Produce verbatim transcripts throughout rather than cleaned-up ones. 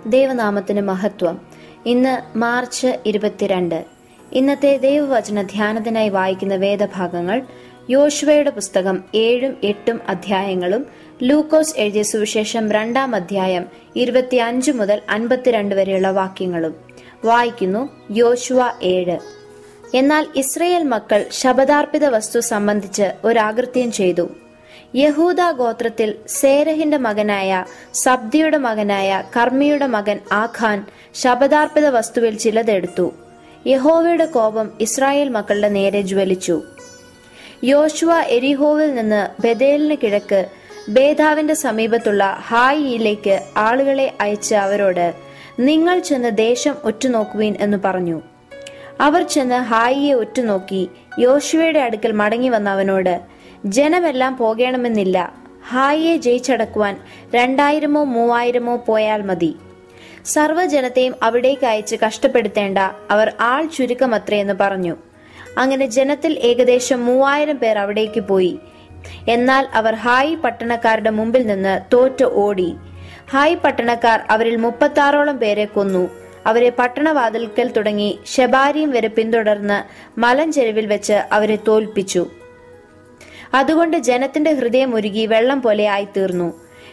ദൈവനാമത്തിന് മഹത്വം. ഇന്ന് മാർച്ച് ഇരുപത്തിരണ്ട്. ഇന്നത്തെ ദൈവവചന ധ്യാനത്തിനായി വായിക്കുന്ന വേദഭാഗങ്ങൾ യോശുവയുടെ പുസ്തകം ഏഴും എട്ടും അധ്യായങ്ങളും ലൂക്കോസ് എഴുതിയ സുവിശേഷം രണ്ടാം അധ്യായം ഇരുപത്തിയഞ്ച് മുതൽ അൻപത്തിരണ്ട് വരെയുള്ള വാക്യങ്ങളും. വായിക്കുന്നു യോശുവ ഏഴ്. എന്നാൽ ഇസ്രയേൽ മക്കൾ ശപഥാർപ്പിത വസ്തു സംബന്ധിച്ച് ഒരാകൃത്യം ചെയ്തു. യഹൂദ ഗോത്രത്തിൽ സേരഹിന്റെ മകനായ സബ്ദിയുടെ മകനായ കർമ്മിയുടെ മകൻ ആഖാൻ ശപഥാർപ്പിത വസ്തുവിൽ ചിലതെടുത്തു. യഹോവയുടെ കോപം ഇസ്രായേൽ മക്കളുടെ നേരെ ജ്വലിച്ചു. യോശുവ എരിഹോവിൽ നിന്ന് ബേഥേലിന് കിഴക്ക് ബേഥാവിന്റെ സമീപത്തുള്ള ഹായിയിലേക്ക് ആളുകളെ അയച്ച് അവരോട്, നിങ്ങൾ ചെന്ന് ദേശം ഒറ്റുനോക്കുവീൻ എന്ന് പറഞ്ഞു. അവർ ചെന്ന് ഹായിയെ ഒറ്റുനോക്കി യോശുവയുടെ അടുക്കൽ മടങ്ങി വന്ന അവനോട്, ജനമെല്ലാം പോകണമെന്നില്ല, ഹായിയെ ജയിച്ചടക്കുവാൻ രണ്ടായിരമോ മൂവായിരമോ പോയാൽ മതി. സർവ്വജനത്തെയും അവിടേക്ക് അയച്ച് കഷ്ടപ്പെടുത്തേണ്ട, അവർ ആൾ ചുരുക്കമത്രയെന്ന് പറഞ്ഞു. അങ്ങനെ ജനത്തിൽ ഏകദേശം മൂവായിരം പേർ അവിടേക്ക് പോയി. എന്നാൽ അവർ ഹായി പട്ടണക്കാരുടെ മുമ്പിൽ നിന്ന് തോറ്റ് ഓടി. ഹായി പട്ടണക്കാർ അവരിൽ മുപ്പത്താറോളം പേരെ കൊന്നു. അവരെ പട്ടണവാതിൽക്കൽ തുടങ്ങി ശെബാരീം വരെ പിന്തുടർന്ന് മലഞ്ചെരുവിൽ വെച്ച് അവരെ തോൽപ്പിച്ചു. അതുകൊണ്ട് ജനത്തിന്റെ ഹൃദയം ഉരുകി വെള്ളം പോലെ ആയിത്തീർന്നു.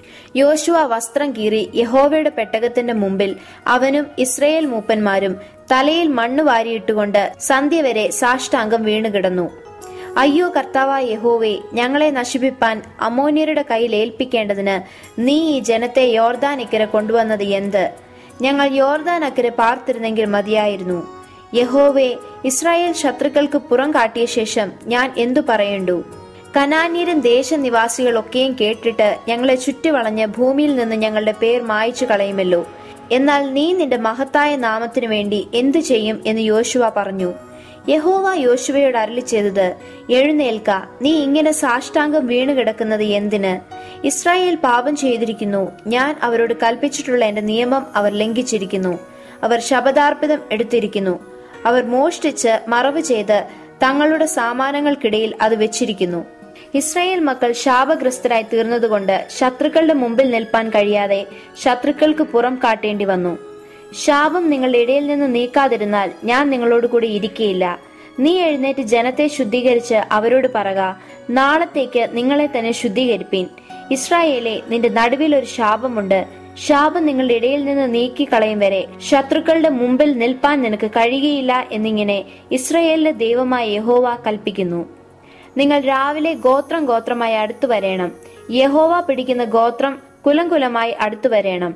യോശുവ വസ്ത്രം കീറി യഹോവയുടെ പെട്ടകത്തിന്റെ മുമ്പിൽ അവനും ഇസ്രയേൽ മൂപ്പന്മാരും തലയിൽ മണ്ണ് വാരിയിട്ടുകൊണ്ട് സന്ധ്യ വരെ സാഷ്ടാംഗം വീണുകിടന്നു. അയ്യോ കർത്താവായ യഹോവേ, ഞങ്ങളെ നശിപ്പിപ്പാൻ അമ്മോന്യരുടെ കയ്യിൽ ഏൽപ്പിക്കേണ്ടതിന് നീ ഈ ജനത്തെ യോർദാൻ ഇക്കരെ കൊണ്ടുവന്നത് എന്ത്? ഞങ്ങൾ യോർദാൻ അക്കരെ പാർത്തിരുന്നെങ്കിൽ മതിയായിരുന്നു. യഹോവേ, ഇസ്രായേൽ ശത്രുക്കൾക്ക് പുറം കാട്ടിയ ശേഷം ഞാൻ എന്തു പറയേണ്ടു? കനാന്യരും ദേശനിവാസികളൊക്കെയും കേട്ടിട്ട് ഞങ്ങളെ ചുറ്റിവളഞ്ഞ് ഭൂമിയിൽ നിന്ന് ഞങ്ങളുടെ പേർ മായ്ച്ചു കളയുമല്ലോ. എന്നാൽ നീ നിന്റെ മഹത്തായ നാമത്തിനു വേണ്ടി എന്തു ചെയ്യും എന്ന് യോശുവ പറഞ്ഞു. യഹോവ യോശുവയോട് അരുളി ചെയ്തത്, എഴുന്നേൽക്ക, നീ ഇങ്ങനെ സാഷ്ടാംഗം വീണു കിടക്കുന്നത് എന്തിന്? ഇസ്രായേൽ പാപം ചെയ്തിരിക്കുന്നു. ഞാൻ അവരോട് കൽപ്പിച്ചിട്ടുള്ള എന്റെ നിയമം അവർ ലംഘിച്ചിരിക്കുന്നു. അവർ ശപഥാർപ്പിതം എടുത്തിരിക്കുന്നു. അവർ മോഷ്ടിച്ച് മറവ് ചെയ്ത് തങ്ങളുടെ സാമാനങ്ങൾക്കിടയിൽ അത് വെച്ചിരിക്കുന്നു. ഇസ്രായേൽ മക്കൾ ശാപഗ്രസ്തരായി തീർന്നതുകൊണ്ട് ശത്രുക്കളുടെ മുമ്പിൽ നിൽപ്പാൻ കഴിയാതെ ശത്രുക്കൾക്ക് പുറം കാട്ടേണ്ടി വന്നു. ശാപം നിങ്ങളുടെ ഇടയിൽ നിന്ന് നീക്കാതിരുന്നാൽ ഞാൻ നിങ്ങളോട് കൂടി ഇരിക്കയില്ല. നീ എഴുന്നേറ്റ് ജനത്തെ ശുദ്ധീകരിച്ച് അവരോട് പറക, നാളത്തേക്ക് നിങ്ങളെ തന്നെ ശുദ്ധീകരിപ്പീൻ. ഇസ്രായേലെ, നിന്റെ നടുവിൽ ഒരു ശാപമുണ്ട്. ശാപം നിങ്ങളുടെ ഇടയിൽ നിന്ന് നീക്കിക്കളയും വരെ ശത്രുക്കളുടെ മുമ്പിൽ നിൽപ്പാൻ നിനക്ക് കഴിയുകയില്ല എന്നിങ്ങനെ ഇസ്രായേലിന്റെ ദൈവമായ യഹോവ കൽപ്പിക്കുന്നു. നിങ്ങൾ രാവിലെ ഗോത്രം ഗോത്രമായി അടുത്തു വരേണം. യഹോവ പിടിക്കുന്ന ഗോത്രം കുലം കുലമായി അടുത്തു വരേണം.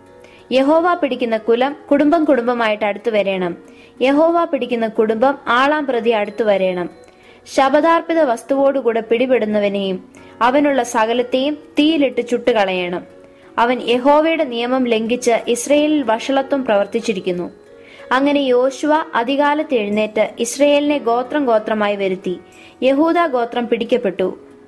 യഹോവ പിടിക്കുന്ന കുലം കുടുംബം കുടുംബമായിട്ട് അടുത്തു വരേണം. യഹോവ പിടിക്കുന്ന കുടുംബം ആളാം പ്രതി അടുത്തു വരേണം. ശപഥാർപ്പിത വസ്തുവോടുകൂടെ പിടിപെടുന്നവനെയും അവനുള്ള സകലത്തെയും തീയിലിട്ട് ചുട്ടുകളയണം. അവൻ യഹോവയുടെ നിയമം ലംഘിച്ച് ഇസ്രയേലിൽ വഷളത്വം പ്രവർത്തിച്ചിരിക്കുന്നു. അങ്ങനെ യോശുവ അതികാലത്ത് എഴുന്നേറ്റ് ഇസ്രയേലിനെ ഗോത്രം ഗോത്രമായി വരുത്തി. യഹൂദ ഗോത്രം പിടിക്കപ്പെട്ടു.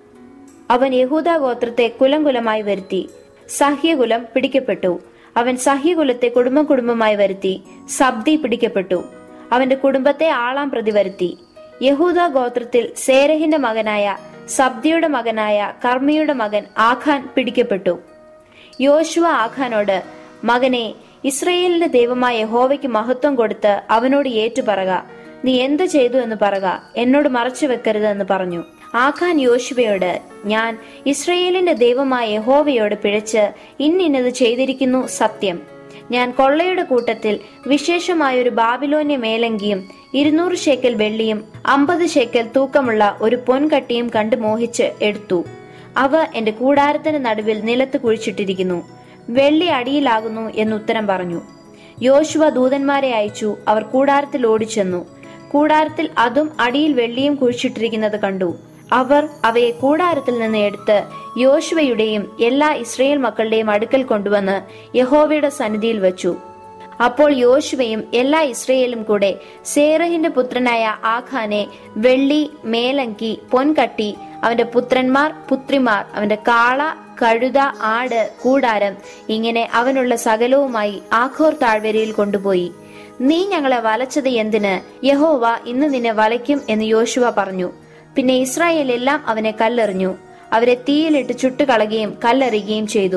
അവൻ യഹൂദ ഗോത്രത്തെ കുലം കുലമായി വരുത്തി. സഹ്യകുലം പിടിക്കപ്പെട്ടു. അവൻ സഹ്യകുലത്തെ കുടുംബം കുടുംബമായി വരുത്തി. സബ്ദി പിടിക്കപ്പെട്ടു. അവന്റെ കുടുംബത്തെ ആളാം പ്രതി വരുത്തി. യഹൂദ ഗോത്രത്തിൽ സേരഹിന്റെ മകനായ സബ്ദിയുടെ മകനായ കർമ്മിയുടെ മകൻ ആഖാൻ പിടിക്കപ്പെട്ടു. യോശുവ ആഖാനോട്, മകനെ, ഇസ്രയേലിന്റെ ദൈവമായ യഹോവയ്ക്ക് മഹത്വം കൊടുത്ത് അവനോട് ഏറ്റുപറക. നീ എന്ത് ചെയ്തു എന്ന് പറക, എന്നോട് മറച്ചു വെക്കരുത് എന്ന് പറഞ്ഞു. ആഖാൻ യോശുവയോട്, ഞാൻ ഇസ്രയേലിന്റെ ദൈവമായ യഹോവയോട് പിഴച്ച് ഇന്നിന്നത് ചെയ്തിരിക്കുന്നു സത്യം. ഞാൻ കൊള്ളയുടെ കൂട്ടത്തിൽ വിശേഷമായൊരു ബാബിലോന്യ മേലങ്കിയും ഇരുന്നൂറ് ശേക്കൽ വെള്ളിയും അമ്പത് ശേക്കൽ തൂക്കമുള്ള ഒരു പൊൻകട്ടിയും കണ്ടു മോഹിച്ച് എടുത്തു. അവ എന്റെ കൂടാരത്തിന്റെ നടുവിൽ നിലത്ത് കുഴിച്ചിട്ടിരിക്കുന്നു. വെള്ളി അടിയിലാകുന്നു എന്നുത്തരം പറഞ്ഞു. യോശുവ ദൂതന്മാരെ അയച്ചു. അവർ കൂടാരത്തിൽ ഓടിച്ചെന്നു. കൂടാരത്തിൽ അതും അടിയിൽ വെള്ളിയും കുഴിച്ചിട്ടിരിക്കുന്നത് കണ്ടു. അവർ അവയെ കൂടാരത്തിൽ നിന്ന് എടുത്ത് യോശുവയുടെയും എല്ലാ ഇസ്രയേൽ മക്കളുടെയും അടുക്കൽ കൊണ്ടുവന്ന് യഹോവയുടെ സന്നിധിയിൽ വച്ചു. അപ്പോൾ യോശുവയും എല്ലാ ഇസ്രയേലും കൂടെ സേറഹിന്റെ പുത്രനായ ആഖാനെ വെള്ളി, മേലങ്കി, പൊൻകട്ടി, അവന്റെ പുത്രന്മാർ, പുത്രിമാർ, അവന്റെ കാള, കഴുത, ആട്, കൂടാരം, ഇങ്ങനെ അവനുള്ള സകലവുമായി ആഖോർ താഴ്വരയിൽ കൊണ്ടുപോയി. നീ ഞങ്ങളെ വലച്ചത് എന്തിന്? യഹോവ ഇന്ന് നിന്നെ വലയ്ക്കും എന്ന് യോശുവ പറഞ്ഞു. പിന്നെ ഇസ്രായേൽ എല്ലാം അവനെ കല്ലെറിഞ്ഞു. അവരെ തീയിലിട്ട് ചുട്ടുകളയുകയും കല്ലെറിയുകയും ചെയ്തു.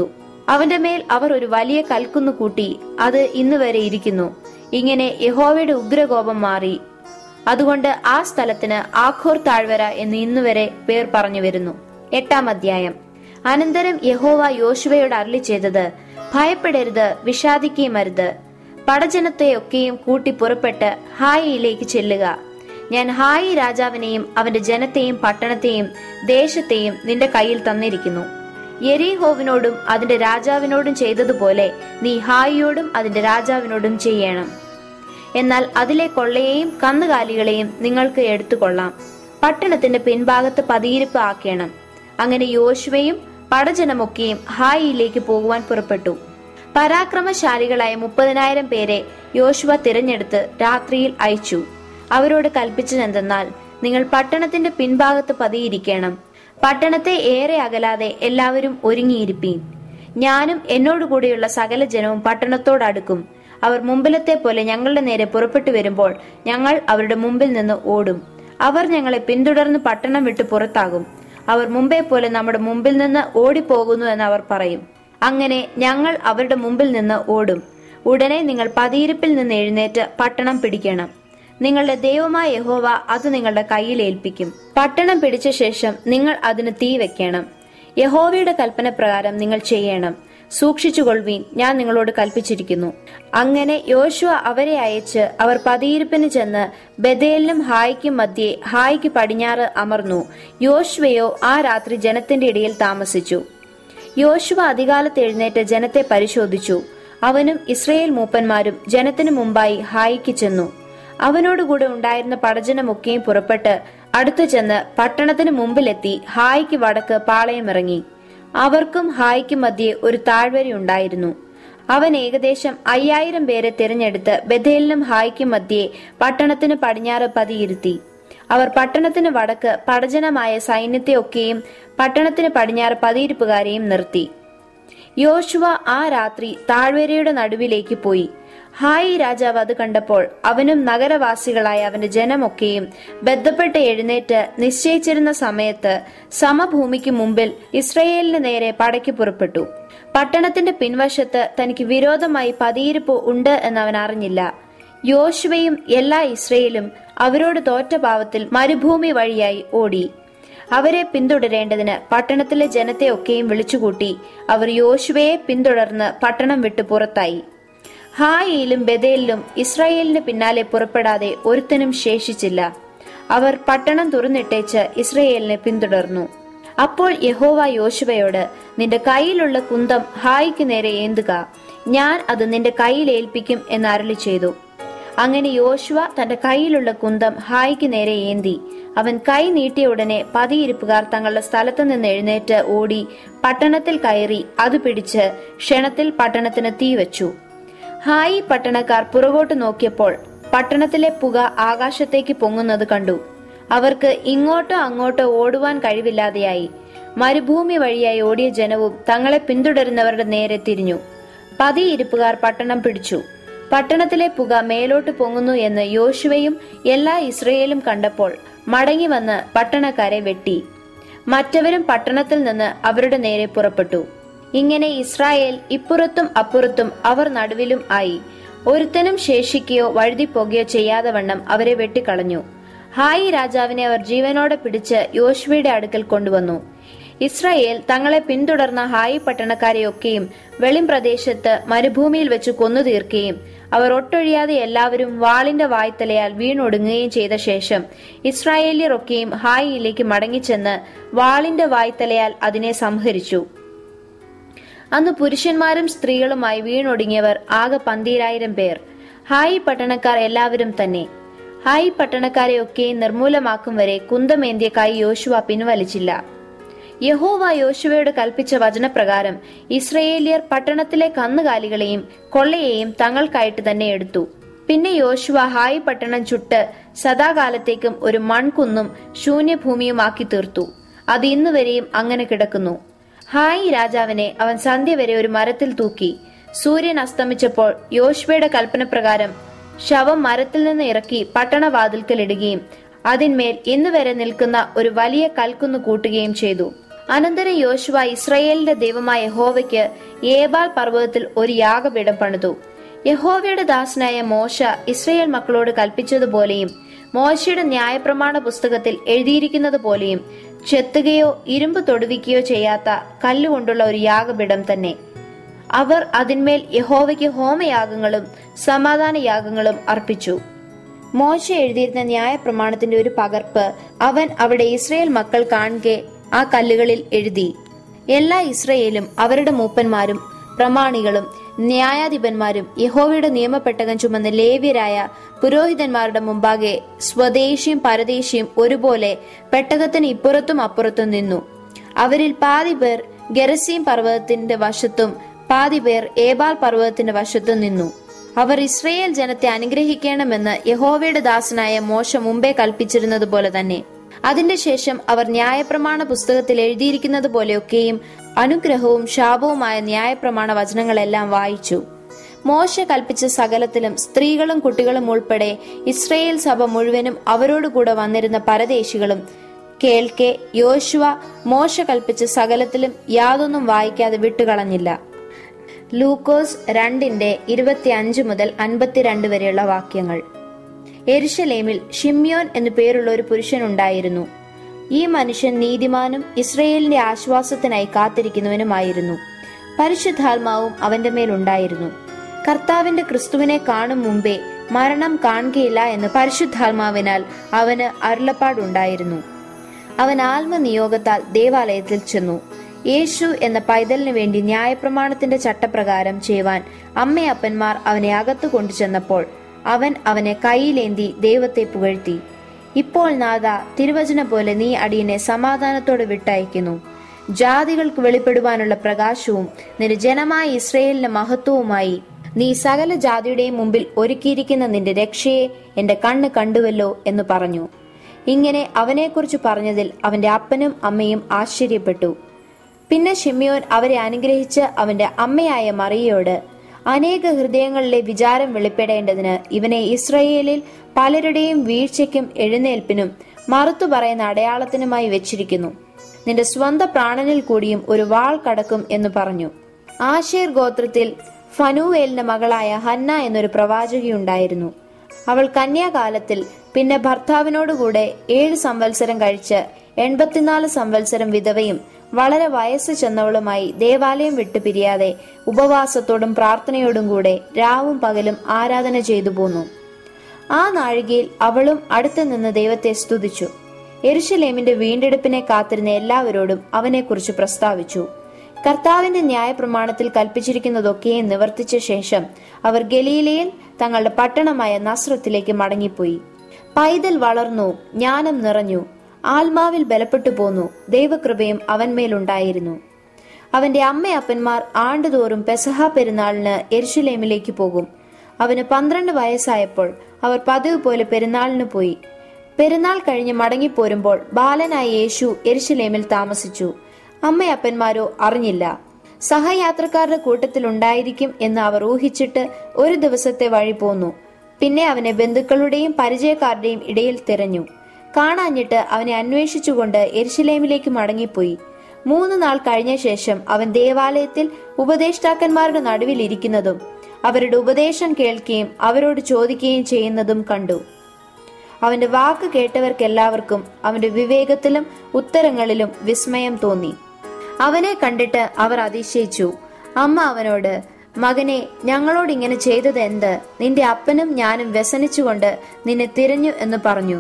അവന്റെ മേൽ അവർ ഒരു വലിയ കൽക്കുന്നു കൂട്ടി, അത് ഇന്ന് വരെ ഇരിക്കുന്നു. ഇങ്ങനെ യഹോവയുടെ ഉഗ്രകോപം മാറി. അതുകൊണ്ട് ആ സ്ഥലത്തിന് ആഖോർ താഴ്വര എന്ന് ഇന്നുവരെ പേർ പറഞ്ഞു വരുന്നു. എട്ടാം അധ്യായം. അനന്തരം യഹോവ യോശുവയോട് അരുളി ചെയ്തത്, ഭയപ്പെടരുത്, വിഷാദിക്കുകയും അരുത്. പടജനത്തെയൊക്കെയും കൂട്ടി പുറപ്പെട്ട് ഹായിയിലേക്ക് ചെല്ലുക. ഞാൻ ഹായി രാജാവിനെയും അവന്റെ ജനത്തെയും പട്ടണത്തെയും ദേശത്തെയും നിന്റെ കയ്യിൽ തന്നിരിക്കുന്നു. യെരീഹോവിനോടും അതിന്റെ രാജാവിനോടും ചെയ്തതുപോലെ നീ ഹായിയോടും അതിന്റെ രാജാവിനോടും ചെയ്യണം. എന്നാൽ അതിലെ കൊള്ളയെയും കന്നുകാലികളെയും നിങ്ങൾക്ക് എടുത്തുകൊള്ളാം. പട്ടണത്തിന്റെ പിൻഭാഗത്ത് പതിയിരിപ്പ് ആക്കണം. അങ്ങനെ യോശുവയും പടജനമൊക്കെയും ഹായിയിലേക്ക് പോകുവാൻ പുറപ്പെട്ടു. പരാക്രമശാലികളായ മുപ്പതിനായിരം പേരെ യോശുവ തിരഞ്ഞെടുത്ത് രാത്രിയിൽ അയച്ചു. അവരോട് കൽപ്പിച്ചതെന്തെന്നാൽ, നിങ്ങൾ പട്ടണത്തിന്റെ പിൻഭാഗത്ത് പതിയിരിക്കണം. പട്ടണത്തെ ഏറെ അകലാതെ എല്ലാവരും ഒരുങ്ങിയിരിപ്പീൻ. ഞാനും എന്നോടുകൂടിയുള്ള സകല ജനവും പട്ടണത്തോടടുക്കും. അവർ മുമ്പിലത്തെ പോലെ ഞങ്ങളുടെ നേരെ പുറപ്പെട്ടു വരുമ്പോൾ ഞങ്ങൾ അവരുടെ മുമ്പിൽ നിന്ന് ഓടും. അവർ ഞങ്ങളെ പിന്തുടർന്ന് പട്ടണം വിട്ട് പുറത്താകും. അവർ മുമ്പേ പോലെ നമ്മുടെ മുമ്പിൽ നിന്ന് ഓടിപ്പോകുന്നു എന്ന് അവർ പറയും. അങ്ങനെ ഞങ്ങൾ അവരുടെ മുമ്പിൽ നിന്ന് ഓടും. ഉടനെ നിങ്ങൾ പതിയിരിപ്പിൽ നിന്ന് എഴുന്നേറ്റ് പട്ടണം പിടിക്കണം. നിങ്ങളുടെ ദൈവമായ യഹോവ അത് നിങ്ങളുടെ കയ്യിൽ ഏൽപ്പിക്കും. പട്ടണം പിടിച്ച ശേഷം നിങ്ങൾ അതിന് തീ വെക്കണം. യഹോവയുടെ കൽപ്പന പ്രകാരം നിങ്ങൾ ചെയ്യണം. സൂക്ഷിച്ചുകൊള്ളുവീൻ, ഞാൻ നിങ്ങളോട് കൽപ്പിച്ചിരിക്കുന്നു. അങ്ങനെ യോശുവ അവരെ അയച്ച് അവർ പതിയിരിപ്പിന് ചെന്ന് ബഥേലിനും ഹായിക്കും മധ്യേ ഹായിക്ക് പടിഞ്ഞാറ് അമർന്നു. യോശുവയോ ആ രാത്രി ജനത്തിന്റെ ഇടയിൽ താമസിച്ചു. യോശുവ അതികാലത്ത് എഴുന്നേറ്റ് ജനത്തെ പരിശോധിച്ചു. അവനും ഇസ്രയേൽ മൂപ്പന്മാരും ജനത്തിനു മുമ്പായി ഹായിക്ക് ചെന്നു. അവനോടുകൂടെ ഉണ്ടായിരുന്ന പടജനമൊക്കെയും പുറപ്പെട്ട് അടുത്തു ചെന്ന് പട്ടണത്തിന് മുമ്പിലെത്തി ഹായിക്ക് വടക്ക് പാളയമിറങ്ങി. അവർക്കും ഹായിക്കും മധ്യേ ഒരു താഴ്വരയുണ്ടായിരുന്നു. അവൻ ഏകദേശം അയ്യായിരം പേരെ തിരഞ്ഞെടുത്ത് ബഥേലിനും ഹായിക്കും മധ്യേ പട്ടണത്തിന് പടിഞ്ഞാറ് പതിയിരുത്തി. അവർ പട്ടണത്തിന് വടക്ക് പടജനമായ സൈന്യത്തെ ഒക്കെയും പട്ടണത്തിന് പടിഞ്ഞാറ് പതിയിരിപ്പുകാരെയും നിർത്തി. യോശുവ ആ രാത്രി താഴ്വരയുടെ നടുവിലേക്ക് പോയി. ഹായി രാജാവ് അത് കണ്ടപ്പോൾ അവനും നഗരവാസികളായ അവന്റെ ജനമൊക്കെയും ബന്ധപ്പെട്ട് എഴുന്നേറ്റ് നിശ്ചയിച്ചിരുന്ന സമയത്ത് സമഭൂമിക്ക് മുമ്പിൽ ഇസ്രയേലിന് നേരെ പടയ്ക്ക് പുറപ്പെട്ടു. പട്ടണത്തിന്റെ പിൻവശത്ത് തനിക്ക് വിരോധമായി പതിയിരിപ്പ് ഉണ്ട് എന്ന് അവൻ അറിഞ്ഞില്ല. യോശുവയും എല്ലാ ഇസ്രയേലും അവരോട് തോറ്റ പാവത്തിൽ മരുഭൂമി വഴിയായി ഓടി. അവരെ പിന്തുടരേണ്ടതിന് പട്ടണത്തിലെ ജനത്തെ ഒക്കെയും വിളിച്ചുകൂട്ടി അവർ യോശുവയെ പിന്തുടർന്ന് പട്ടണം വിട്ടു പുറത്തായി. ഹായിയിലും ബഥേലിലും ഇസ്രായേലിന് പിന്നാലെ പുറപ്പെടാതെ ഒരുത്തനും ശേഷിച്ചില്ല. അവർ പട്ടണം തുറന്നിട്ടേച്ച് ഇസ്രയേലിനെ പിന്തുടർന്നു. അപ്പോൾ യഹോവ യോശുവയോട്, നിന്റെ കയ്യിലുള്ള കുന്തം ഹായിക്ക് നേരെ ഏന്തുക, ഞാൻ അത് നിന്റെ കയ്യിൽ ഏൽപ്പിക്കും എന്ന് അരുളി ചെയ്തു. അങ്ങനെ യോശുവ തന്റെ കയ്യിലുള്ള കുന്തം ഹായിക്ക് നേരെ ഏന്തി. അവൻ കൈ നീട്ടിയ ഉടനെ പതിയിരിപ്പുകാർ തങ്ങളുടെ സ്ഥലത്ത് നിന്ന് എഴുന്നേറ്റ് ഓടി പട്ടണത്തിൽ കയറി അത് പിടിച്ച് ക്ഷണത്തിൽ പട്ടണത്തിന് തീ വെച്ചു. ഹായി പട്ടണക്കാർ പുറകോട്ട് നോക്കിയപ്പോൾ പട്ടണത്തിലെ പുക ആകാശത്തേക്ക് പൊങ്ങുന്നത് കണ്ടു. അവർക്ക് ഇങ്ങോട്ടോ അങ്ങോട്ടോ ഓടുവാൻ കഴിവില്ലാതെയായി. മരുഭൂമി വഴിയായി ഓടിയ ജനവും തങ്ങളെ പിന്തുടരുന്നവരുടെ നേരെ തിരിഞ്ഞു. പതിയിരിപ്പുകാർ പട്ടണം പിടിച്ചു. പട്ടണത്തിലെ പുക മേലോട്ട് പൊങ്ങുന്നു എന്ന് യോശുവയും എല്ലാ ഇസ്രയേലും കണ്ടപ്പോൾ മടങ്ങി വന്ന് പട്ടണക്കാരെ വെട്ടി. മറ്റവരും പട്ടണത്തിൽ നിന്ന് അവരുടെ നേരെ പുറപ്പെട്ടു. ഇങ്ങനെ ഇസ്രായേൽ ഇപ്പുറത്തും അപ്പുറത്തും അവർ നടുവിലും ആയി. ഒരുത്തനും ശേഷിക്കുകയോ വഴുതിപ്പോകുകയോ ചെയ്യാതെ വണ്ണം അവരെ വെട്ടിക്കളഞ്ഞു. ഹായി രാജാവിനെ അവർ ജീവനോടെ പിടിച്ച് യോശുവയുടെ അടുക്കൽ കൊണ്ടുവന്നു. ഇസ്രായേൽ തങ്ങളെ പിന്തുടർന്ന ഹായി പട്ടണക്കാരെയൊക്കെയും വെളിം പ്രദേശത്ത് മരുഭൂമിയിൽ വെച്ച് കൊന്നു തീർക്കുകയും അവർ ഒട്ടൊഴിയാതെ എല്ലാവരും വാളിന്റെ വായ്ത്തലയാൽ വീണൊടുങ്ങുകയും ചെയ്ത ശേഷം ഇസ്രായേലിയർ ഒക്കെയും ഹായിയിലേക്ക് മടങ്ങിച്ചെന്ന് വാളിന്റെ വായ്ത്തലയാൽ അതിനെ സംഹരിച്ചു. അന്ന് പുരുഷന്മാരും സ്ത്രീകളുമായി വീണൊടുങ്ങിയവർ ആകെ പന്തീരായിരം പേർ. ഹായി പട്ടണക്കാർ എല്ലാവരും തന്നെ. ഹായി പട്ടണക്കാരെയൊക്കെയും നിർമൂലമാക്കും വരെ കുന്തമേന്തിയ കൈ യോശുവ പിൻവലിച്ചില്ല. യഹോവ യോശുവയോട് കൽപ്പിച്ച വചനപ്രകാരം ഇസ്രയേലിയർ പട്ടണത്തിലെ കന്നുകാലികളെയും കൊള്ളയെയും തങ്ങൾക്കായിട്ട് തന്നെ എടുത്തു. പിന്നെ യോശുവ ഹായി പട്ടണം ചുട്ട് സദാകാലത്തേക്കും ഒരു മൺകുന്നും ശൂന്യഭൂമിയുമാക്കി തീർത്തു. അത് ഇന്നുവരെയും അങ്ങനെ കിടക്കുന്നു. ഹായി രാജാവിനെ അവൻ സന്ധ്യ വരെ ഒരു മരത്തിൽ തൂക്കി. സൂര്യൻ അസ്തമിച്ചപ്പോൾ യോശുവയുടെ കൽപ്പനപ്രകാരം ശവം മരത്തിൽ നിന്ന് ഇറക്കി പട്ടണവാതിൽക്കൽ ഇടുകയും അതിന്മേൽ ഇന്നുവരെ നിൽക്കുന്ന ഒരു വലിയ കൽക്കുന്ന് കൂട്ടുകയും ചെയ്തു. അനന്തരം യോശുവ ഇസ്രായേലിന്റെ ദൈവമായ യഹോവയ്ക്ക് ഏബാൽ പർവ്വതത്തിൽ ഒരു യാഗപീഠം പണിതു. യഹോവയുടെ ദാസനായ മോശ ഇസ്രായേൽ മക്കളോട് കൽപ്പിച്ചതുപോലെയും മോശയുടെ ന്യായപ്രമാണ പുസ്തകത്തിൽ എഴുതിയിരിക്കുന്നത് പോലെയും ചെത്തുകയോ ഇരുമ്പ് തൊടുവിക്കുകയോ ചെയ്യാത്ത കല്ലുകൊണ്ടുള്ള ഒരു യാഗപീഠം തന്നെ. അവർ അതിന്മേൽ യഹോവയ്ക്ക് ഹോമയാഗങ്ങളും സമാധാന യാഗങ്ങളും അർപ്പിച്ചു. മോശ എഴുതിയിരുന്ന ന്യായപ്രമാണത്തിന്റെ ഒരു പകർപ്പ് അവൻ അവിടെ ഇസ്രായേൽ മക്കൾ കാണുകെ ആ കല്ലുകളിൽ എഴുതി. എല്ലാ ഇസ്രായേലും അവരുടെ മൂപ്പന്മാരും പ്രമാണികളും ന്യായാധിപന്മാരും യഹോവയുടെ നിയമപ്പെട്ടകം ചുമന്ന ലേവ്യരായ പുരോഹിതന്മാരുടെ മുമ്പാകെ സ്വദേശിയും പരദേശിയും ഒരുപോലെ പെട്ടകത്തിന് ഇപ്പുറത്തും അപ്പുറത്തും നിന്നു. അവരിൽ പാതി പേർ ഗെരസീം പർവ്വതത്തിന്റെ വശത്തും പാതി പേർ ഏബാൽ പർവ്വതത്തിന്റെ വശത്തും നിന്നു. അവർ ഇസ്രായേൽ ജനത്തെ അനുഗ്രഹിക്കണമെന്ന് യഹോവയുടെ ദാസനായ മോശ മുമ്പേ കൽപ്പിച്ചിരുന്നത് പോലെ തന്നെ. അതിന്റെ ശേഷം അവർ ന്യായപ്രമാണ പുസ്തകത്തിൽ എഴുതിയിരിക്കുന്നത് പോലെയൊക്കെയും അനുഗ്രഹവും ശാപവുമായ ന്യായപ്രമാണ വചനങ്ങളെല്ലാം വായിച്ചു. മോശ കൽപ്പിച്ച സകലത്തിലും സ്ത്രീകളും കുട്ടികളും ഉൾപ്പെടെ ഇസ്രായേൽ സഭ മുഴുവനും അവരോടുകൂടെ വന്നിരുന്ന പരദേശികളും കേൾക്കെ യോശുവ മോശ കൽപ്പിച്ച സകലത്തിലും യാതൊന്നും വായിക്കാതെ വിട്ടുകളഞ്ഞില്ല. ലൂക്കോസ് രണ്ടിന്റെ ഇരുപത്തി അഞ്ച് മുതൽ അൻപത്തിരണ്ട് വരെയുള്ള വാക്യങ്ങൾ. യെരുശലേമിൽ ഷിമ്യോൻ എന്നു പേരുള്ള ഒരു പുരുഷൻ ഉണ്ടായിരുന്നു. ഈ മനുഷ്യൻ നീതിമാനും ഇസ്രായേലിന്റെ ആശ്വാസത്തിനായി കാത്തിരിക്കുന്നവനുമായിരുന്നു. പരിശുദ്ധാത്മാവും അവന്റെ മേലുണ്ടായിരുന്നു. കർത്താവിന്റെ ക്രിസ്തുവിനെ കാണും മുമ്പേ മരണം കാണുകയില്ല എന്ന് പരിശുദ്ധാത്മാവിനാൽ അവന് അരുളപ്പാടുണ്ടായിരുന്നു. അവൻ ആത്മനിയോഗത്താൽ ദേവാലയത്തിൽ ചെന്നു. യേശു എന്ന പൈതലിനു വേണ്ടി ന്യായപ്രമാണത്തിന്റെ ചട്ടപ്രകാരം ചെയ്യുവാൻ അമ്മയപ്പന്മാർ അവനെ അകത്തു കൊണ്ടുചെന്നപ്പോൾ അവൻ അവനെ കൈയിലേന്തി ദൈവത്തെ പുകഴ്ത്തി. ഇപ്പോൾ നാഥ, തിരുവചനം പോലെ നീ അടിയനെ സമാധാനത്തോടെ വിട്ടയക്കുന്നു. ജാതികൾക്ക് വെളിപ്പെടുവാനുള്ള പ്രകാശവും നിന്റെ ജനമായ ഇസ്രായേലിന്റെ മഹത്വവുമായി നീ സകല ജാതിയുടെയും മുമ്പിൽ ഒരുക്കിയിരിക്കുന്ന നിന്റെ രക്ഷയെ എന്റെ കണ്ണ് കണ്ടുവല്ലോ എന്ന് പറഞ്ഞു. ഇങ്ങനെ അവനെക്കുറിച്ച് പറഞ്ഞതിൽ അവന്റെ അപ്പനും അമ്മയും ആശ്ചര്യപ്പെട്ടു. പിന്നെ ശിമ്യോൻ അവരെ അനുഗ്രഹിച്ച് അവന്റെ അമ്മയായ മറിയയോട്, അനേക ഹൃദയങ്ങളിലെ വിചാരം വെളിപ്പെടേണ്ടതിന് ഇവനെ ഇസ്രായേലിൽ പലരുടെയും വീഴ്ചയ്ക്കും എഴുന്നേൽപ്പിനും മറുത്തു പറയുന്ന അടയാളത്തിനുമായി വെച്ചിരിക്കുന്നു. നിന്റെ സ്വന്തം പ്രാണനിൽ കൂടിയും ഒരു വാൾ കടക്കും എന്ന് പറഞ്ഞു. ആശേർ ഗോത്രത്തിൽ ഫനൂവേലിന്റെ മകളായ ഹന്ന എന്നൊരു പ്രവാചകിയുണ്ടായിരുന്നു. അവൾ കന്യാകാലത്തിൽ പിന്നെ ഭർത്താവിനോടുകൂടെ ഏഴ് സംവത്സരം കഴിച്ച് എൺപത്തിനാല് സംവത്സരം വിധവയും വളരെ വയസ്സ് ചെന്നവളുമായി ദേവാലയം വിട്ടു പിരിയാതെ ഉപവാസത്തോടും പ്രാർത്ഥനയോടും കൂടെ രാവും പകലും ആരാധന ചെയ്തു പോന്നു. ആ നാഴികയിൽ അവളും അടുത്തു നിന്ന് ദൈവത്തെ സ്തുതിച്ചു. യെരുശലേമിന്റെ വീണ്ടെടുപ്പിനെ കാത്തിരുന്ന എല്ലാവരോടും അവനെക്കുറിച്ച് പ്രസ്താവിച്ചു. കർത്താവിന്റെ ന്യായപ്രമാണത്തിൽ കൽപ്പിച്ചിരിക്കുന്നതൊക്കെയും നിവർത്തിച്ച ശേഷം അവർ ഗലീലയിൽ തങ്ങളുടെ പട്ടണമായ നസ്രത്തിലേക്ക് മടങ്ങിപ്പോയി. പൈതൽ വളർന്നു, ജ്ഞാനം നിറഞ്ഞു, ആത്മാവിൽ ബലപ്പെട്ടു പോന്നു, ദൈവകൃപയും അവന്മേലുണ്ടായിരുന്നു. അവന്റെ അമ്മയപ്പന്മാർ ആണ്ടുതോറും പെസഹ പെരുന്നാളിന് യെരുശലേമിലേക്ക് പോകും. അവന് പന്ത്രണ്ട് വയസ്സായപ്പോൾ അവർ പതിവ് പോലെ പെരുന്നാളിന് പോയി. പെരുന്നാൾ കഴിഞ്ഞ് മടങ്ങിപ്പോരുമ്പോൾ ബാലനായ യേശു യെരുശലേമിൽ താമസിച്ചു. അമ്മയപ്പന്മാരോ അറിഞ്ഞില്ല. സഹയാത്രക്കാരുടെ കൂട്ടത്തിൽ ഉണ്ടായിരിക്കും എന്ന് അവർ ഊഹിച്ചിട്ട് ഒരു ദിവസത്തെ വഴി പോന്നു. പിന്നെ അവനെ ബന്ധുക്കളുടെയും പരിചയക്കാരുടെയും ഇടയിൽ തിരഞ്ഞു. കാണാഞ്ഞിട്ട് അവനെ അന്വേഷിച്ചുകൊണ്ട് യെരുശലേമിലേക്ക് മടങ്ങിപ്പോയി. മൂന്ന് നാൾ കഴിഞ്ഞ ശേഷം അവൻ ദേവാലയത്തിൽ ഉപദേഷ്ടാക്കന്മാരുടെ നടുവിൽ ഇരിക്കുന്നതും അവരുടെ ഉപദേശം കേൾക്കുകയും അവരോട് ചോദിക്കുകയും ചെയ്യുന്നതും കണ്ടു. അവന്റെ വാക്ക് കേട്ടവർക്കെല്ലാവർക്കും അവന്റെ വിവേകത്തിലും ഉത്തരങ്ങളിലും വിസ്മയം തോന്നി. അവനെ കണ്ടിട്ട് അവർ അതിശയിച്ചു. അമ്മ അവനോട്, മകനെ, ഞങ്ങളോട് ഇങ്ങനെ ചെയ്തത് എന്ത്? നിന്റെ അപ്പനും ഞാനും വ്യസനിച്ചുകൊണ്ട് നിന്നെ തിരഞ്ഞു എന്ന് പറഞ്ഞു.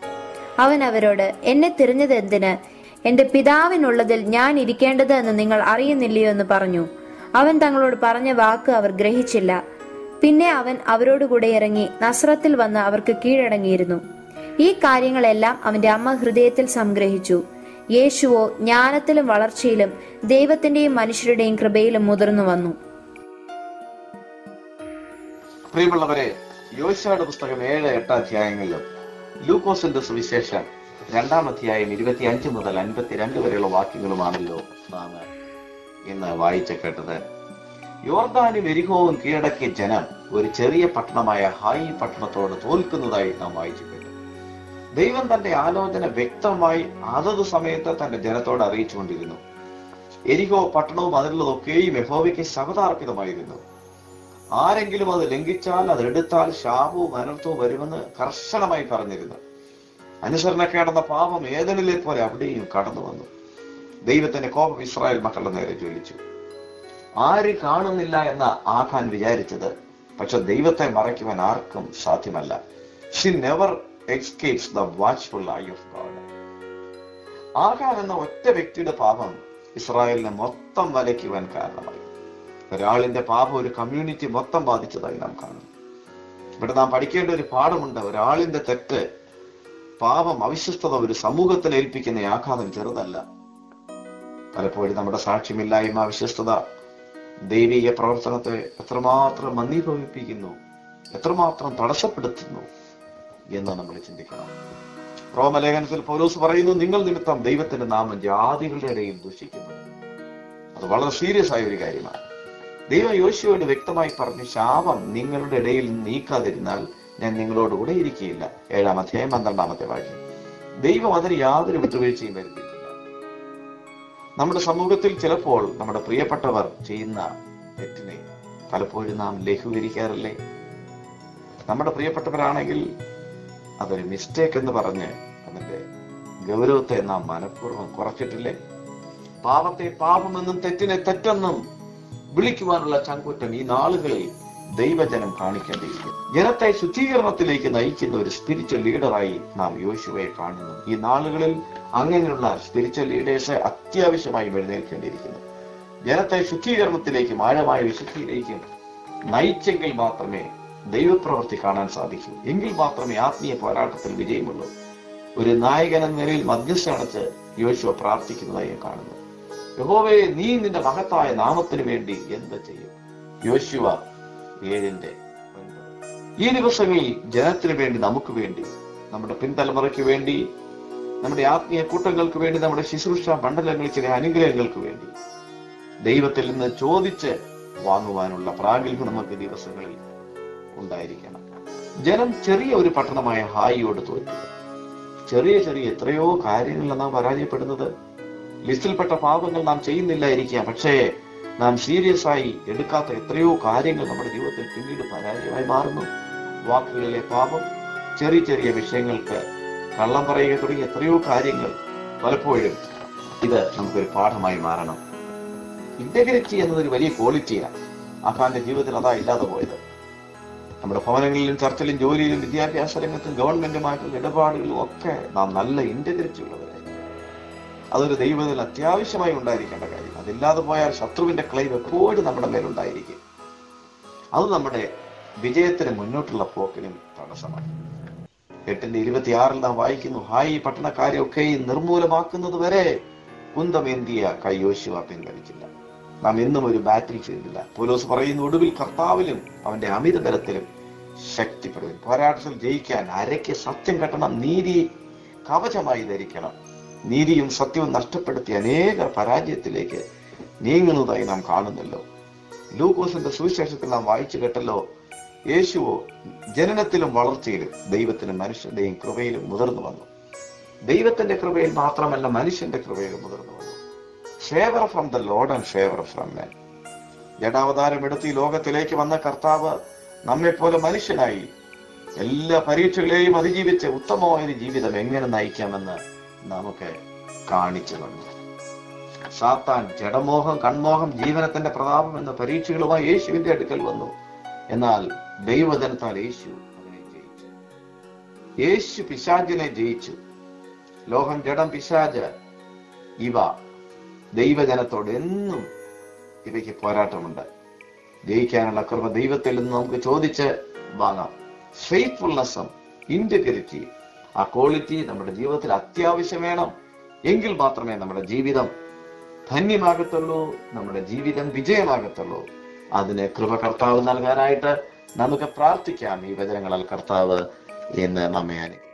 അവൻ അവരോട്, എന്നെ തിരഞ്ഞത് എന്തിന്? എന്റെ പിതാവിനുള്ളതിൽ ഞാൻ ഇരിക്കേണ്ടത് എന്ന് നിങ്ങൾ അറിയുന്നില്ലയോ എന്ന് പറഞ്ഞു. അവൻ തങ്ങളോട് പറഞ്ഞ വാക്ക് അവർ ഗ്രഹിച്ചില്ല. പിന്നെ അവൻ അവരോടുകൂടെ ഇറങ്ങി നസ്രത്തിൽ വന്ന് അവർക്ക് കീഴടങ്ങിയിരുന്നു. ഈ കാര്യങ്ങളെല്ലാം അവന്റെ അമ്മ ഹൃദയത്തിൽ സംഗ്രഹിച്ചു. യേശുവോ ജ്ഞാനത്തിലും വളർച്ചയിലും ദൈവത്തിന്റെയും മനുഷ്യരുടെയും കൃപയിലും മുതിർന്നു വന്നു. പ്രിയമുള്ളവരെ, യോശുവയുടെ പുസ്തകം ഏഴ് എട്ട് അധ്യായങ്ങളിലും ലൂക്കോസിന്റെ സുവിശേഷം രണ്ടാം അധ്യായം ഇരുപത്തി അഞ്ച് മുതൽ അൻപത്തിരണ്ട് വരെയുള്ള വാക്യങ്ങളുമാണല്ലോ നാം ഇന്ന് വായിച്ചു കേട്ടത്. യോർദാനും എരിഹോവും കീഴടക്കിയ ജനം ഒരു ചെറിയ പട്ടണമായ ഹായി പട്ടണത്തോട് തോൽക്കുന്നതായി നാം വായിച്ചു കേട്ടു. ദൈവം തന്റെ ആലോചന വ്യക്തമായി അതത് സമയത്ത് തന്റെ ജനത്തോട് അറിയിച്ചുകൊണ്ടിരുന്നു. എരിഹോ പട്ടണവും അതിലുള്ളതൊക്കെയും യഹോവയ്ക്ക് ശപഥാർപ്പിതമായിരുന്നു. ആരെങ്കിലും അത് ലംഘിച്ചാൽ അത് എടുത്താൽ ശാപവും അനർത്ഥവും വരുമെന്ന് കർശനമായി പറഞ്ഞിരുന്നു. അനുസരണക്കേടെന്ന പാപം ഏദനിലെ പോലെ അവിടെയും കടന്നു വന്നു. ദൈവത്തിന്റെ കോപം ഇസ്രായേൽ മക്കളുടെ നേരെ ജ്വലിച്ചു. ആരും കാണുന്നില്ല എന്ന ആഖാൻ വിചാരിച്ചത്, പക്ഷെ ദൈവത്തെ മറയ്ക്കുവാൻ ആർക്കും സാധ്യമല്ല. She never escapes the watchful eye of God. ആഖാൻ എന്ന ഒറ്റ വ്യക്തിയുടെ പാപം ഇസ്രായേലിനെ മൊത്തം വലയ്ക്കുവാൻ കാരണമായി. ഒരാളിന്റെ പാപം ഒരു കമ്മ്യൂണിറ്റി മൊത്തം ബാധിച്ചതായി നാം കാണുന്നു. ഇവിടെ നാം പഠിക്കേണ്ട ഒരു പാഠമുണ്ട്. ഒരാളിന്റെ തെറ്റ്, പാപം, അവിശ്വസ്തത ഒരു സമൂഹത്തിന് ഏൽപ്പിക്കുന്ന ആഘാതം ചെറുതല്ല. പലപ്പോഴും നമ്മുടെ സാക്ഷ്യമില്ലായ്മ, അവിശ്വസ്തത ദൈവിക പ്രവർത്തനത്തെ എത്രമാത്രം മന്ദീഭവിപ്പിക്കുന്നു, എത്രമാത്രം തടസ്സപ്പെടുത്തുന്നു എന്ന് നമ്മൾ ചിന്തിക്കണം. റോമലേഖനത്തിൽ പൗലോസ് പറയുന്നു, നിങ്ങൾ നിമിത്തം ദൈവത്തിന്റെ നാമം ജാതികളുടെ ഇടയിൽ ദൂഷിക്കുന്നു. അത് വളരെ സീരിയസ് ആയ ഒരു കാര്യമാണ്. ദൈവം യോശുവയോട് വ്യക്തമായി പറഞ്ഞു, ശാപം നിങ്ങളുടെ ഇടയിൽ നീക്കാതിരുന്നാൽ ഞാൻ നിങ്ങളോട് കൂടെ ഇരിക്കുകയില്ല. ഏഴാം അധ്യായം പന്ത്രണ്ടാമത്തെ വാക്യം. ദൈവം അതിന് യാതൊരു വിട്ടുവീഴ്ചയും വരുത്തിയിട്ടില്ല. നമ്മുടെ സമൂഹത്തിൽ ചിലപ്പോൾ നമ്മുടെ പ്രിയപ്പെട്ടവർ ചെയ്യുന്ന തെറ്റിനെ പലപ്പോഴും നാം ലഘൂകരിക്കാറില്ലേ? നമ്മുടെ പ്രിയപ്പെട്ടവരാണെങ്കിൽ അതൊരു മിസ്റ്റേക്ക് എന്ന് പറഞ്ഞ് അതിന്റെ ഗൗരവത്തെ നാം മനഃപൂർവ്വം കുറച്ചിട്ടില്ലേ? പാപത്തെ പാപമെന്നും തെറ്റിനെ തെറ്റെന്നും വിളിക്കുവാനുള്ള ചങ്കൂറ്റം ഈ നാളുകളിൽ ദൈവജനം കാണിക്കേണ്ടിയിരിക്കും. ജനത്തെ ശുദ്ധീകരണത്തിലേക്ക് നയിക്കുന്ന ഒരു സ്പിരിച്വൽ ലീഡറായി നാം യോശുവയെ കാണുന്നു. ഈ നാളുകളിൽ അങ്ങനെയുള്ള സ്പിരിച്വൽ ലീഡേഴ്സ് അത്യാവശ്യമായി എഴുന്നേൽക്കേണ്ടിയിരിക്കുന്നു. ജനത്തെ ശുദ്ധീകരണത്തിലേക്കും ആഴമായ വിശുദ്ധിയിലേക്കും നയിച്ചെങ്കിൽ മാത്രമേ ദൈവപ്രവൃത്തി കാണാൻ സാധിക്കൂ. എങ്കിൽ മാത്രമേ ആത്മീയ പോരാട്ടത്തിൽ വിജയമുള്ളൂ. ഒരു നായകൻ എന്ന നിലയിൽ മധ്യസ്ഥ അടച്ച് യോശുവ പ്രാർത്ഥിക്കുന്നതായി കാണുന്നു. യഹോവേ, നീ നിന്റെ മഹത്തായ നാമത്തിന് വേണ്ടി എന്ത് ചെയ്യും? യോശുവ ഏഴിന്റെ ഒൻപത്. ഈ ദിവസങ്ങളിൽ ജനത്തിന് വേണ്ടി, നമുക്ക് വേണ്ടി, നമ്മുടെ പിൻതലമുറയ്ക്ക് വേണ്ടി, നമ്മുടെ ആത്മീയ കൂട്ടങ്ങൾക്ക് വേണ്ടി, നമ്മുടെ ശുശ്രൂഷ മണ്ഡലങ്ങളിൽ ചില അനുഗ്രഹങ്ങൾക്ക് വേണ്ടി ദൈവത്തിൽ നിന്ന് ചോദിച്ച് വാങ്ങുവാനുള്ള പ്രാഗൽഭ്യം നമുക്ക് ദിവസങ്ങളിൽ ഉണ്ടായിരിക്കണം. ജനം ചെറിയ ഒരു പട്ടണമായ ഹായിയോട് തോറ്റു. ചെറിയ ചെറിയ എത്രയോ കാര്യങ്ങളിൽ നാം പരാജയപ്പെടുന്നത്. ലിസ്റ്റിൽപ്പെട്ട പാപങ്ങൾ നാം ചെയ്യുന്നില്ലായിരിക്കാം, പക്ഷേ നാം സീരിയസ് ആയി എടുക്കാത്ത എത്രയോ കാര്യങ്ങൾ നമ്മുടെ ജീവിതത്തിൽ പിന്നീട് പരാജയമായി മാറുന്നു. വാക്കുകളിലെ പാപം, ചെറിയ ചെറിയ വിഷയങ്ങൾക്ക് കള്ളം പറയുക തുടങ്ങിയ എത്രയോ കാര്യങ്ങൾ പലപ്പോഴും ഇത് നമുക്കൊരു പാഠമായി മാറണം. ഇന്റഗ്രിറ്റി എന്നതൊരു വലിയ ക്വാളിറ്റിയാണ്. ആഖാന്റെ ജീവിതത്തിൽ അതാ ഇല്ലാതെ പോയത്. നമ്മുടെ ഭവനങ്ങളിലും ചർച്ചിലും ജോലിയിലും വിദ്യാഭ്യാസ രംഗത്തും ഗവൺമെന്റുമായിട്ടുള്ള ഇടപാടുകളിലും ഒക്കെ നാം നല്ല ഇന്റഗ്രിറ്റി ഉള്ളവരായി. അതൊരു ദൈവത്തിൽ അത്യാവശ്യമായി ഉണ്ടായിരിക്കേണ്ട കാര്യം. അതില്ലാതെ പോയാൽ ശത്രുവിന്റെ ക്ലെയിം എപ്പോഴും നമ്മുടെ മേലുണ്ടായിരിക്കും. അത് നമ്മുടെ വിജയത്തിന് മുന്നോട്ടുള്ള പോക്കിനും തടസ്സമാണ്. എട്ടിന്റെ ഇരുപത്തിയാറിൽ നാം വായിക്കുന്നു, ഹായി പട്ടണക്കാരെ ഒക്കെ നിർമൂലമാക്കുന്നത് വരെ കുന്തമേന്തിയ കൈ യോശുവ പിൻവലിച്ചില്ല. നാം എന്നും ഒരു ബാറ്റിൽ ഫീൽഡില്ല. പൗലോസ് പറയുന്നു, ഒടുവിൽ കർത്താവിലും അവന്റെ അമിത ബലത്തിലും ശക്തിപ്പെടും. പോരാട്ടത്തിൽ ജയിക്കാൻ അരയ്ക്ക് സത്യം കെട്ടണം, നീതി കവചമായി ധരിക്കണം. നീതിയും സത്യവും നഷ്ടപ്പെടുത്തി അനേക പരാജയത്തിലേക്ക് നീങ്ങുന്നതായി നാം കാണുന്നല്ലോ. ലൂക്കോസിന്റെ സുവിശേഷത്തിൽ നാം വായിച്ചു കേട്ടല്ലോ, യേശുവോ ജനനത്തിലും വളർച്ചയിലും ദൈവത്തിനും മനുഷ്യന്റെയും കൃപയിലും മുതിർന്നു വന്നു. ദൈവത്തിന്റെ കൃപയിൽ മാത്രമല്ല, മനുഷ്യന്റെ കൃപയിലും മുതിർന്നു വന്നു. Favour from the lord and favour from men. ജഡാവതാരം എടുത്ത് ഈ ലോകത്തിലേക്ക് വന്ന കർത്താവ് നമ്മെപ്പോലെ മനുഷ്യനായി എല്ലാ പരീക്ഷകളെയും അതിജീവിച്ച് ഉത്തമമായൊരു ജീവിതം എങ്ങനെ നയിക്കാമെന്ന് നമുക്ക് കാണിച്ചു തന്നു. സാത്താൻ ജഡമോഹം, കൺമോഹം, ജീവനത്തിന്റെ പ്രതാപം എന്ന പരീക്ഷകളുമായി യേശുവിന്റെ അടുക്കൽ വന്നു. എന്നാൽ ദൈവജനത്താൽ യേശു അവനെ ജയിച്ചു. യേശു പിശാചിനെ ജയിച്ചു. ലോകം, ജഡം, പിശാച് ഇവ ദൈവജനത്തോട് എന്നും ഇവയ്ക്ക് പോരാട്ടമുണ്ട്. ജയിക്കാനുള്ള കൃപ ദൈവത്തിൽ നിന്ന് നമുക്ക് ചോദിച്ച് വാങ്ങാം. ഫെയ്ത്ത്ഫുൾനെസ്സും ഇന്റഗ്രിറ്റി, ആ ക്വാളിറ്റി നമ്മുടെ ജീവിതത്തിൽ അത്യാവശ്യം വേണം. എങ്കിൽ മാത്രമേ നമ്മുടെ ജീവിതം ധന്യമാകത്തുള്ളൂ, നമ്മുടെ ജീവിതം വിജയമാകത്തുള്ളൂ. അതിന് കൃപ കർത്താവ് നൽകാനായിട്ട് നമുക്ക് പ്രാർത്ഥിക്കാം. ഈ വചനങ്ങളാൽ കർത്താവ് എന്ന് നമ്മെ അനുഗ്രഹിക്കട്ടെ.